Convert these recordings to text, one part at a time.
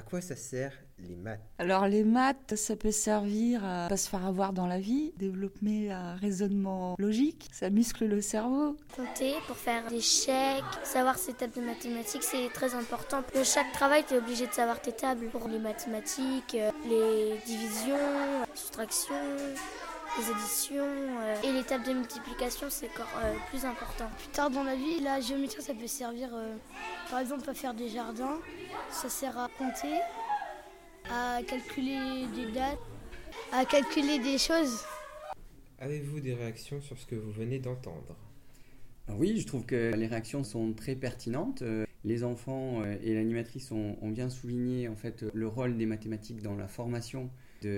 quoi ça sert les maths? Alors les maths, ça peut servir à pas se faire avoir dans la vie, développer un raisonnement logique, ça muscle le cerveau. Compter pour faire des chèques, savoir ses tables de mathématiques, c'est très important. Pour chaque travail, tu es obligé de savoir tes tables. Pour les mathématiques, les divisions, les soustractions, les additions et les tables de multiplication, c'est encore plus important. Plus tard dans la vie, la géométrie, ça peut servir par exemple à faire des jardins. Ça sert à compter, à calculer des dates, à calculer des choses. Avez-vous des réactions sur ce que vous venez d'entendre? Oui, je trouve que les réactions sont très pertinentes. Les enfants et l'animatrice ont bien souligné en fait, le rôle des mathématiques dans la formation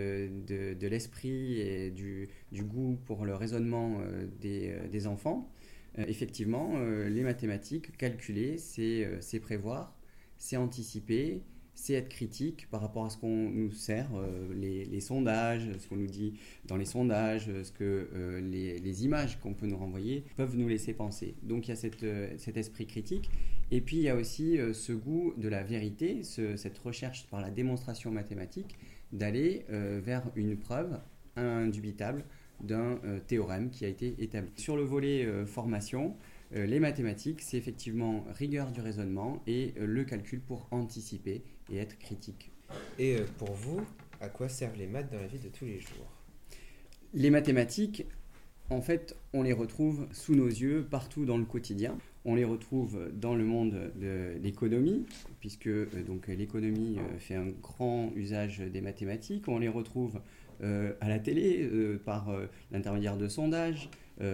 de l'esprit et du goût pour le raisonnement des enfants. Effectivement, les mathématiques, calculer, c'est prévoir, c'est anticiper, c'est être critique par rapport à ce qu'on nous sert, les sondages, ce qu'on nous dit dans les sondages, ce que les images qu'on peut nous renvoyer peuvent nous laisser penser. Donc il y a cet esprit critique. Et puis il y a aussi ce goût de la vérité, cette recherche par la démonstration mathématique, d'aller vers une preuve indubitable d'un théorème qui a été établi. Sur le volet formation, les mathématiques, c'est effectivement rigueur du raisonnement et le calcul pour anticiper et être critique. Et pour vous, à quoi servent les maths dans la vie de tous les jours? Les mathématiques, en fait, on les retrouve sous nos yeux partout dans le quotidien. On les retrouve dans le monde de l'économie, puisque donc, l'économie fait un grand usage des mathématiques. On les retrouve à la télé par l'intermédiaire de sondages,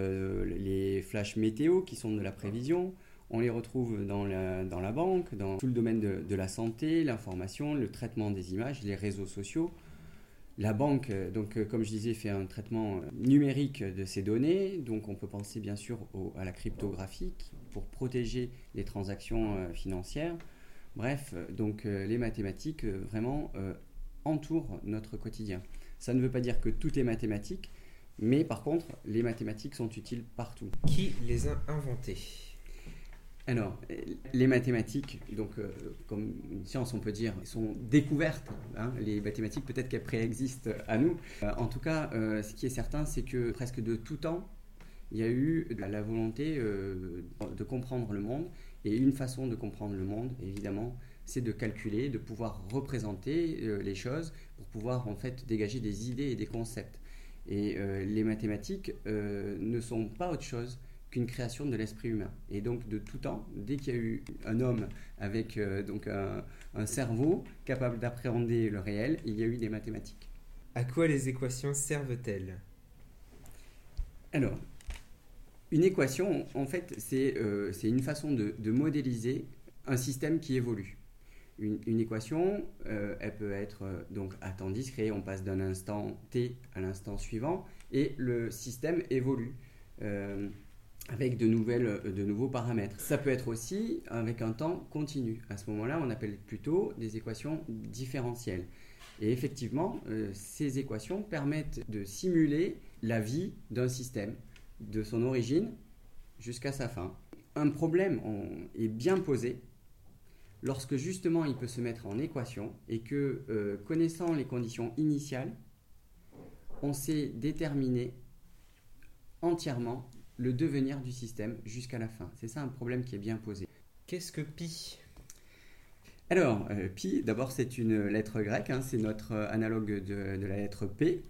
les flashs météo qui sont de la prévision. On les retrouve dans la banque, dans tout le domaine de la santé, l'information, le traitement des images, les réseaux sociaux. La banque, donc, comme je disais, fait un traitement numérique de ces données. Donc on peut penser bien sûr à la cryptographie pour protéger les transactions financières. Bref, donc les mathématiques vraiment entourent notre quotidien. Ça ne veut pas dire que tout est mathématique, mais par contre, les mathématiques sont utiles partout. Qui les a inventées? Alors, les mathématiques, donc, comme une science, on peut dire, sont découvertes. Les mathématiques, peut-être qu'elles préexistent à nous. En tout cas, ce qui est certain, c'est que presque de tout temps, il y a eu la volonté de comprendre le monde. Et une façon de comprendre le monde, évidemment, c'est de calculer, de pouvoir représenter les choses pour pouvoir en fait dégager des idées et des concepts. Et les mathématiques ne sont pas autre chose qu'une création de l'esprit humain. Et donc de tout temps, dès qu'il y a eu un homme avec donc un cerveau capable d'appréhender le réel, il y a eu des mathématiques. À quoi les équations servent-elles? Alors, une équation, en fait, c'est une façon de modéliser un système qui évolue. Une équation, elle peut être donc à temps discret, on passe d'un instant t à l'instant suivant, et le système évolue avec de nouveaux paramètres. Ça peut être aussi avec un temps continu. À ce moment-là, on appelle plutôt des équations différentielles. Et effectivement, ces équations permettent de simuler la vie d'un système, de son origine jusqu'à sa fin. Un problème est bien posé lorsque justement il peut se mettre en équation et que, connaissant les conditions initiales, on sait déterminer entièrement le devenir du système jusqu'à la fin. C'est ça un problème qui est bien posé. Qu'est-ce que pi? Alors, pi, d'abord c'est une lettre grecque, c'est notre analogue de la lettre P,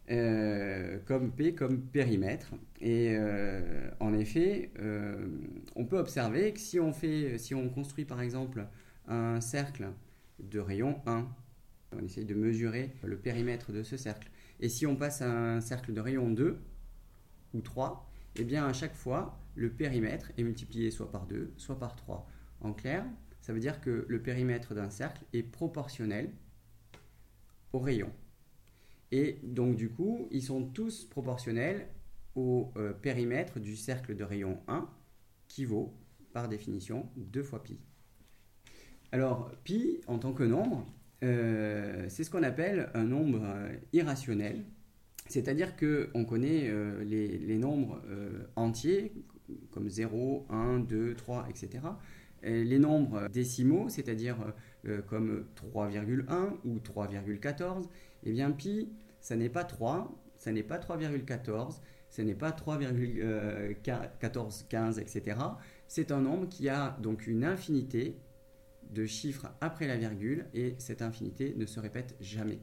comme périmètre. Et en effet, on peut observer que si on construit par exemple un cercle de rayon 1, on essaye de mesurer le périmètre de ce cercle. Et si on passe à un cercle de rayon 2 ou 3, eh bien à chaque fois, le périmètre est multiplié soit par 2, soit par 3. En clair, ça veut dire que le périmètre d'un cercle est proportionnel au rayon. Et donc du coup, ils sont tous proportionnels au périmètre du cercle de rayon 1, qui vaut, par définition, 2 fois pi. Alors, pi, en tant que nombre, c'est ce qu'on appelle un nombre irrationnel. C'est-à-dire qu'on connaît les nombres entiers, comme 0, 1, 2, 3, etc. Et les nombres décimaux, c'est-à-dire comme 3,1 ou 3,14. Eh bien, pi, ça n'est pas 3, ça n'est pas 3,14, ce n'est pas 3,1415, etc. C'est un nombre qui a donc une infinité de chiffres après la virgule et cette infinité ne se répète jamais.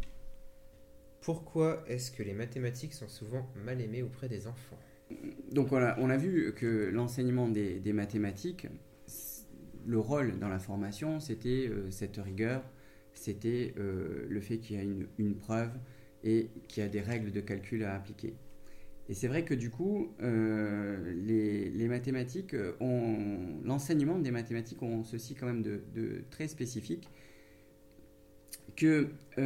Pourquoi est-ce que les mathématiques sont souvent mal aimées auprès des enfants ? Donc on a vu que l'enseignement des mathématiques, le rôle dans la formation, c'était cette rigueur, c'était le fait qu'il y a une preuve et qu'il y a des règles de calcul à appliquer. Et c'est vrai que du coup, les mathématiques, l'enseignement des mathématiques ont ceci quand même de très spécifique, que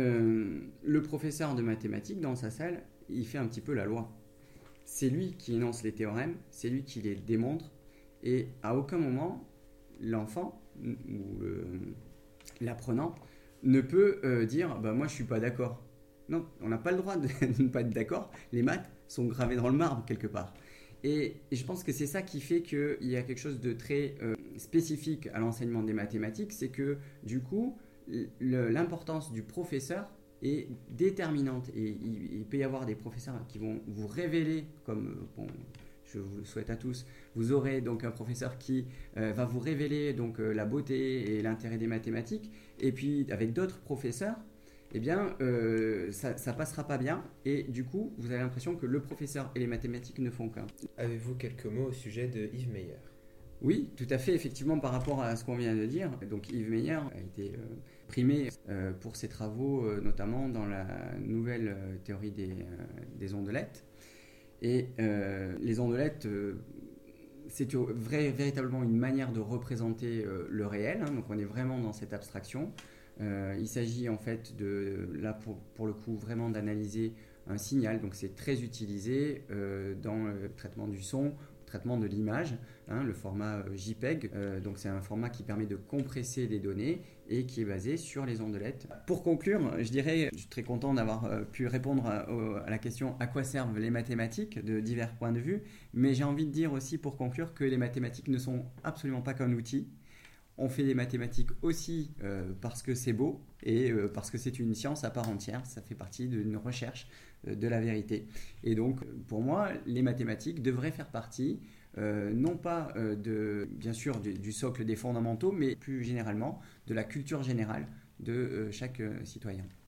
le professeur de mathématiques dans sa salle, il fait un petit peu la loi. C'est lui qui énonce les théorèmes, c'est lui qui les démontre, et à aucun moment, l'enfant ou l'apprenant ne peut dire bah, « moi je ne suis pas d'accord ». Non, on n'a pas le droit de ne pas être d'accord, les maths sont gravées dans le marbre quelque part. Et je pense que c'est ça qui fait qu'il y a quelque chose de très spécifique à l'enseignement des mathématiques, c'est que du coup, l'importance du professeur est déterminante. Et il peut y avoir des professeurs qui vont vous révéler, comme je vous le souhaite à tous, vous aurez donc un professeur qui va vous révéler donc, la beauté et l'intérêt des mathématiques, et puis avec d'autres professeurs, eh bien, ça passera pas bien, et du coup, vous avez l'impression que le professeur et les mathématiques ne font qu'un. Avez-vous quelques mots au sujet de Yves Meyer ? Oui, tout à fait, effectivement, par rapport à ce qu'on vient de dire. Donc Yves Meyer a été primé pour ses travaux, notamment dans la nouvelle théorie des ondelettes. Et les ondelettes, c'est véritablement une manière de représenter le réel, hein, donc on est vraiment dans cette abstraction. Il s'agit en fait là pour le coup vraiment d'analyser un signal, donc c'est très utilisé dans le traitement du son, traitement de l'image, hein, le format JPEG, donc c'est un format qui permet de compresser des données et qui est basé sur les ondelettes. Pour conclure, je dirais, je suis très content d'avoir pu répondre à la question à quoi servent les mathématiques de divers points de vue, mais j'ai envie de dire aussi pour conclure que les mathématiques ne sont absolument pas qu'un outil. On fait des mathématiques aussi parce que c'est beau et parce que c'est une science à part entière, ça fait partie d'une recherche de la vérité. Et donc, pour moi, les mathématiques devraient faire partie, non pas bien sûr du socle des fondamentaux, mais plus généralement de la culture générale de chaque citoyen.